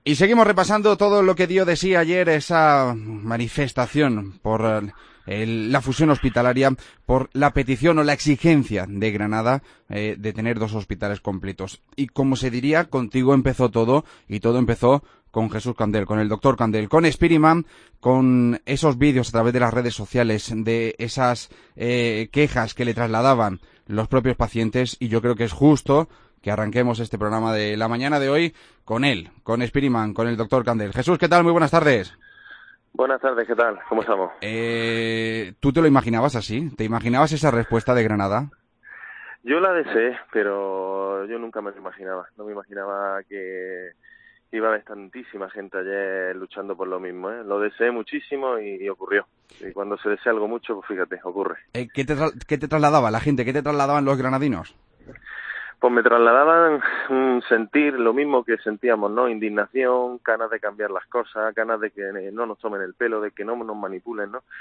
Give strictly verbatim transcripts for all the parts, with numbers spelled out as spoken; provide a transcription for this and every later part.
Y seguimos repasando todo lo que dio de sí ayer esa manifestación por el, la fusión hospitalaria, por la petición o la exigencia de Granada eh, de tener dos hospitales completos. Y como se diría, contigo empezó todo, y todo empezó con Jesús Candel, con el doctor Candel, con Spiriman, con esos vídeos a través de las redes sociales, de esas eh, quejas que le trasladaban los propios pacientes, y yo creo que es justo que arranquemos este programa de la mañana de hoy con él, con Spiriman, con el doctor Candel. Jesús, ¿qué tal? Muy buenas tardes. Buenas tardes, ¿qué tal? ¿Cómo estamos? Eh, ¿Tú te lo imaginabas así? ¿Te imaginabas esa respuesta de Granada? Yo la deseé, pero yo nunca me lo imaginaba. No me imaginaba que iba a haber tantísima gente ayer luchando por lo mismo, ¿eh? Lo deseé muchísimo y, y ocurrió. Y cuando se desea algo mucho, pues fíjate, ocurre. Eh, ¿qué, te ¿Qué te trasladaba la gente? ¿Qué te trasladaban los granadinos? Pues me trasladaban un sentir lo mismo que sentíamos, ¿no? Indignación, ganas de cambiar las cosas, ganas de que no nos tomen el pelo, de que no nos manipulen, ¿no?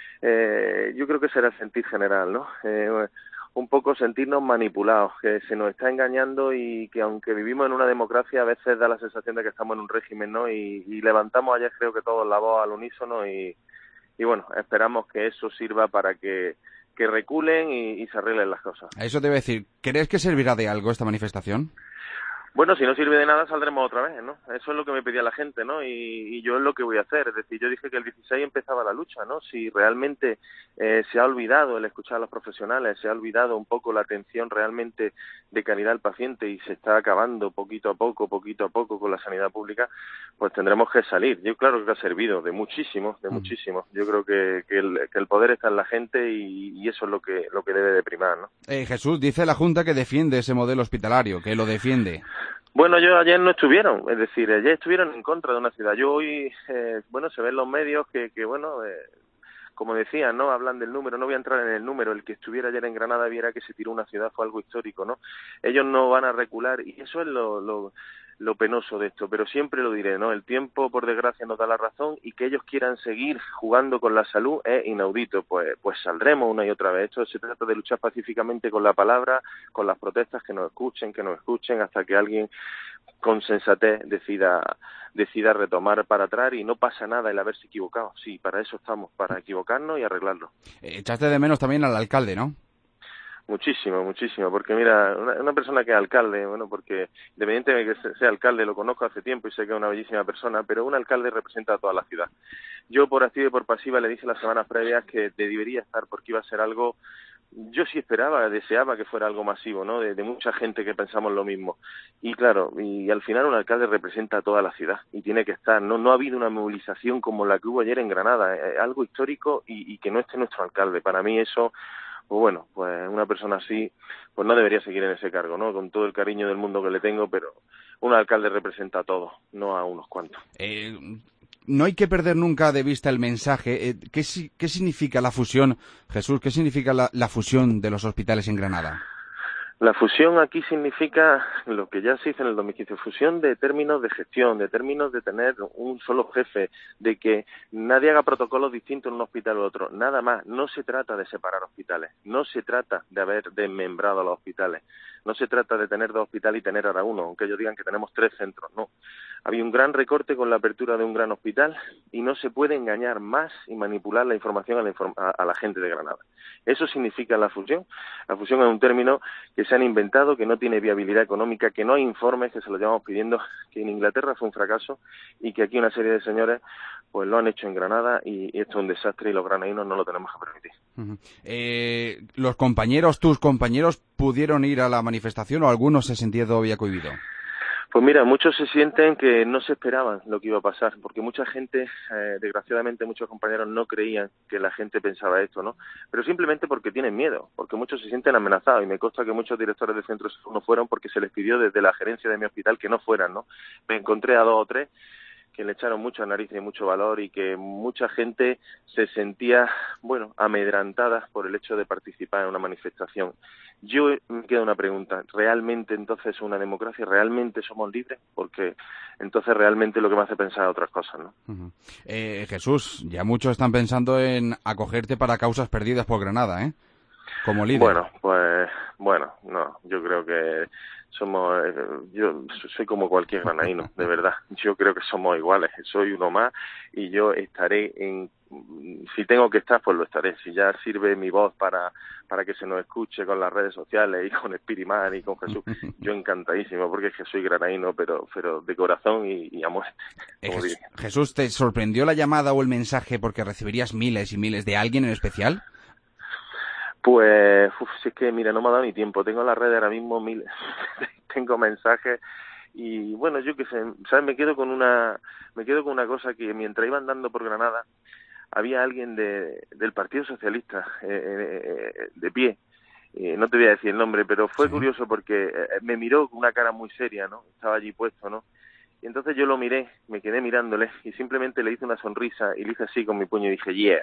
Eh, yo creo que será el sentir general, ¿no? Eh, un poco sentirnos manipulados, que se nos está engañando y que aunque vivimos en una democracia a veces da la sensación de que estamos en un régimen, ¿no? Y, y levantamos ayer creo que todos la voz al unísono y, y bueno, esperamos que eso sirva para que que reculen y, y se arreglen las cosas. A eso te voy a decir, ¿crees que servirá de algo esta manifestación? Bueno, si no sirve de nada saldremos otra vez, ¿no? Eso es lo que me pedía la gente, ¿no? Y, y yo es lo que voy a hacer. Es decir, yo dije que el dieciséis empezaba la lucha, ¿no? Si realmente eh, se ha olvidado el escuchar a los profesionales, se ha olvidado un poco la atención realmente de calidad al paciente y se está acabando poquito a poco, poquito a poco con la sanidad pública, pues tendremos que salir. Yo claro que ha servido de muchísimo, de mm. muchísimo. Yo creo que, que, el, que el poder está en la gente y, y eso es lo que, lo que debe de primar, ¿no? Eh, Jesús, dice la Junta que defiende ese modelo hospitalario, que lo defiende. Bueno, yo ayer no estuvieron, es decir, ayer estuvieron en contra de una ciudad. Yo hoy, eh, bueno, se ven los medios que, que bueno, eh, como decían, ¿no? Hablan del número, no voy a entrar en el número, el que estuviera ayer en Granada viera que se tiró una ciudad, fue algo histórico, ¿no? Ellos no van a recular y eso es lo, lo, lo penoso de esto, pero siempre lo diré, ¿no? El tiempo, por desgracia, nos da la razón y que ellos quieran seguir jugando con la salud es inaudito, pues, pues saldremos una y otra vez. Esto se trata de luchar pacíficamente con la palabra, con las protestas, que nos escuchen, que nos escuchen, hasta que alguien con sensatez decida decida retomar para atrás y no pasa nada el haberse equivocado. Sí, para eso estamos, para equivocarnos y arreglarlo. Eh, echaste de menos también al alcalde, ¿no? Muchísimo, muchísimo, porque mira, una, una persona que es alcalde, bueno, porque independientemente de que sea alcalde, lo conozco hace tiempo y sé que es una bellísima persona, pero un alcalde representa a toda la ciudad. Yo por activa y por pasiva le dije las semanas previas que debería estar porque iba a ser algo, yo sí esperaba, deseaba que fuera algo masivo, ¿no? De, de mucha gente que pensamos lo mismo. Y claro, y al final un alcalde representa a toda la ciudad y tiene que estar. No, no ha habido una movilización como la que hubo ayer en Granada, eh, algo histórico y, y que no esté nuestro alcalde. Para mí eso, pues bueno, pues una persona así, pues no debería seguir en ese cargo, ¿no? Con todo el cariño del mundo que le tengo, pero un alcalde representa a todos, no a unos cuantos. Eh... No hay que perder nunca de vista el mensaje. ¿Qué, qué significa la fusión, Jesús? ¿Qué significa la, la fusión de los hospitales en Granada? La fusión aquí significa lo que ya se hizo en el dos mil quince, fusión de términos de gestión, de términos de tener un solo jefe, de que nadie haga protocolos distintos en un hospital u otro, nada más. No se trata de separar hospitales, no se trata de haber desmembrado los hospitales, no se trata de tener dos hospitales y tener ahora uno, aunque ellos digan que tenemos tres centros, no. Había un gran recorte con la apertura de un gran hospital y no se puede engañar más y manipular la información a la, inform- a, a la gente de Granada. Eso significa la fusión. La fusión es un término que se han inventado, que no tiene viabilidad económica, que no hay informes, que se lo llevamos pidiendo, que en Inglaterra fue un fracaso y que aquí una serie de señores pues lo han hecho en Granada y, y esto es un desastre y los granadinos no lo tenemos que permitir. Uh-huh. Eh, ¿Los compañeros, tus compañeros, pudieron ir a la manifestación o algunos se sentían todavía cohibidos? Pues mira, muchos se sienten que no se esperaban lo que iba a pasar, porque mucha gente, eh, desgraciadamente muchos compañeros no creían que la gente pensaba esto, ¿no? Pero simplemente porque tienen miedo, porque muchos se sienten amenazados y me consta que muchos directores de centros no fueron porque se les pidió desde la gerencia de mi hospital que no fueran, ¿no? Me encontré a dos o tres que le echaron mucha nariz y mucho valor y que mucha gente se sentía, bueno, amedrantada por el hecho de participar en una manifestación. Yo me queda una pregunta, ¿realmente entonces es una democracia? ¿Realmente somos libres? Porque entonces realmente lo que me hace pensar otras cosas, ¿no? Uh-huh. Eh, Jesús, ya muchos están pensando en acogerte para causas perdidas por Granada, ¿eh? Como líder. Bueno, pues, bueno, no, yo creo que somos, eh, yo soy como cualquier granadino, de verdad. Yo creo que somos iguales, soy uno más y yo estaré en, si tengo que estar, pues lo estaré. Si ya sirve mi voz para para que se nos escuche con las redes sociales y con Spiritman y con Jesús, yo encantadísimo, porque es que soy granadino, pero pero de corazón y, y a muerte. Eh, Jesús, Jesús, ¿te sorprendió la llamada o el mensaje porque recibirías miles y miles de alguien en especial? Pues, uf, si es que, mira, no me ha dado ni tiempo. Tengo en las redes ahora mismo miles, tengo mensajes y, bueno, yo qué sé, ¿sabes? Me quedo con una, me quedo con una cosa que mientras iba andando por Granada, había alguien de, del Partido Socialista eh, eh, de pie. Eh, no te voy a decir el nombre, pero fue sí. curioso porque eh, me miró con una cara muy seria, ¿no? Estaba allí puesto, ¿no? Y entonces yo lo miré, me quedé mirándole y simplemente le hice una sonrisa y le hice así con mi puño y dije, yeah.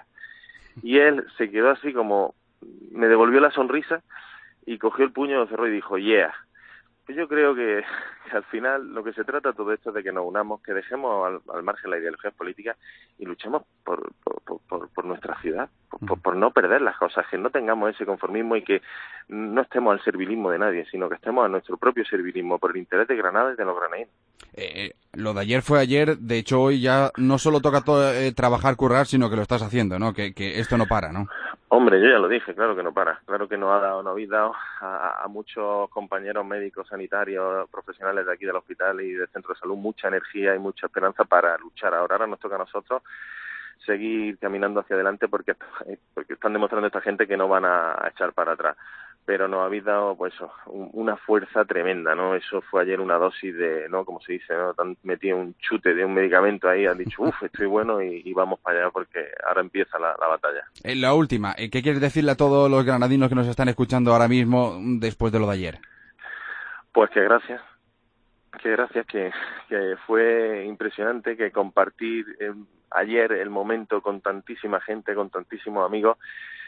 Y él se quedó así como, me devolvió la sonrisa y cogió el puño, lo cerró y dijo, yeah. Pues yo creo que, que al final lo que se trata todo esto es de que nos unamos, que dejemos al, al margen la ideología política y luchemos por, por, por, por nuestra ciudad, por, por no perder las cosas, que no tengamos ese conformismo y que no estemos al servilismo de nadie, sino que estemos a nuestro propio servilismo por el interés de Granada y de los granadinos. Eh, lo de ayer fue ayer, de hecho hoy ya no solo toca to- eh, trabajar, currar, sino que lo estás haciendo, ¿no? Que, que esto no para, ¿no? Hombre, yo ya lo dije, claro que no para, claro que nos ha dado, nos habéis dado a, a muchos compañeros médicos, sanitarios, profesionales de aquí del hospital y del centro de salud mucha energía y mucha esperanza para luchar. Ahora, ahora nos toca a nosotros seguir caminando hacia adelante porque, porque están demostrando esta gente que no van a, a echar para atrás. Pero nos habéis dado, pues eso, un, una fuerza tremenda, ¿no? Eso fue ayer una dosis de, ¿no? Como se dice, ¿no? Te han metido un chute de un medicamento ahí, han dicho, uff, estoy bueno y, y vamos para allá porque ahora empieza la, la batalla. Eh, la última, ¿qué quieres decirle a todos los granadinos que nos están escuchando ahora mismo después de lo de ayer? Pues que gracias, que gracias, que, que fue impresionante, que compartir eh, ayer el momento con tantísima gente, con tantísimos amigos,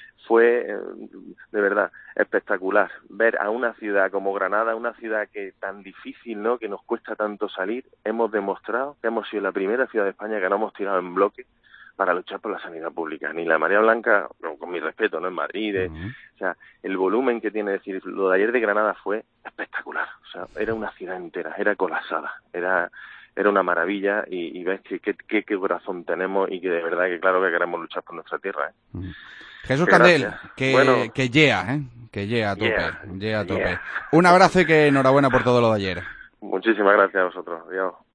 fue eh, de verdad espectacular ver a una ciudad como Granada, una ciudad que tan difícil, ¿no? Que nos cuesta tanto salir. Hemos demostrado que hemos sido la primera ciudad de España que no hemos tirado en bloque para luchar por la sanidad pública. Ni la Marea Blanca, no, con mi respeto, no en Madrid, eh, uh-huh. O sea, el volumen que tiene, decir, lo de ayer de Granada fue espectacular. O sea, era una ciudad entera, era colapsada, era era una maravilla y, y ves que qué que, que corazón tenemos y que de verdad que claro que queremos luchar por nuestra tierra, ¿eh? Uh-huh. Jesús que Candel, gracias. que bueno, que llega, ¿eh? Que llega a tope, yeah, llega a tope. Yeah. Un abrazo y que enhorabuena por todo lo de ayer. Muchísimas gracias a vosotros. Adiós.